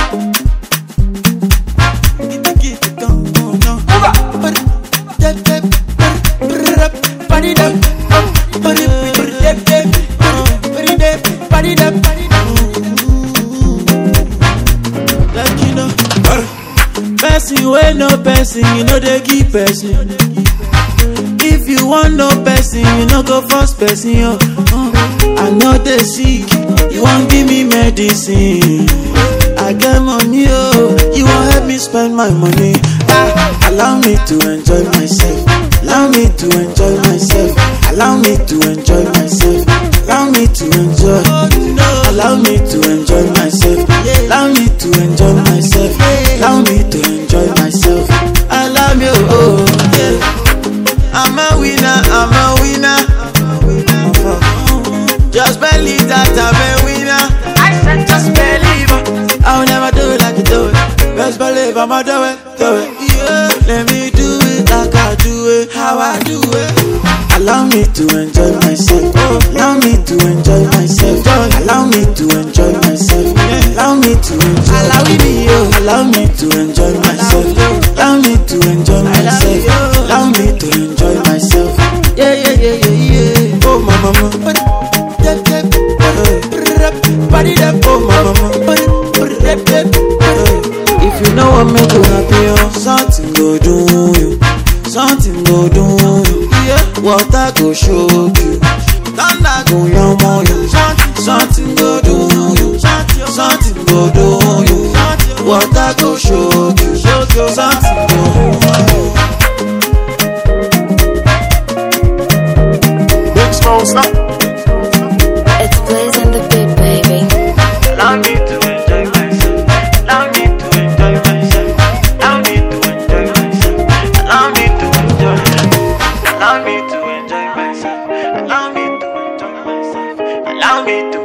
Person wey no person, you know they give person. If you want no person, you no go force person. I know they sick, you won't give me medicine. I get money, you won't help me spend my money. Allow me to enjoy myself. Allow me to enjoy myself. Allow me to enjoy myself. Allow me to enjoy. Allow me to enjoy myself. Allow me to enjoy myself. Allow me to enjoy myself. I love you, oh yeah. I'm a winner, I'm a winner. Just believe that I'm a winner. I said just believe. I'll never do it like you do it. Just believe I'ma do it, do it. Yeah. Let me do it like I do it, how I do it. Allow me to enjoy myself. Allow me to enjoy myself. Allow me to enjoy myself. Allow me to enjoy. Allow me to enjoy myself. Allow me to enjoy myself. Allow me to enjoy myself. Yeah, yeah, yeah, yeah, yeah. Oh my mama. Oh my mama. If you know what make you happy, something go do you. Something go do you. Water go shock you. Thunder go yam on you. Something go do you. Something go do you. Water go shock you. Something go do you. Big Smoke, stop. It's blazing the beat, baby. Allow me to enjoy myself. Allow me to enjoy myself. Allow me to enjoy myself. Allow me to enjoy myself. Allow me to enjoy myself. Allow me to enjoy myself. Allow me to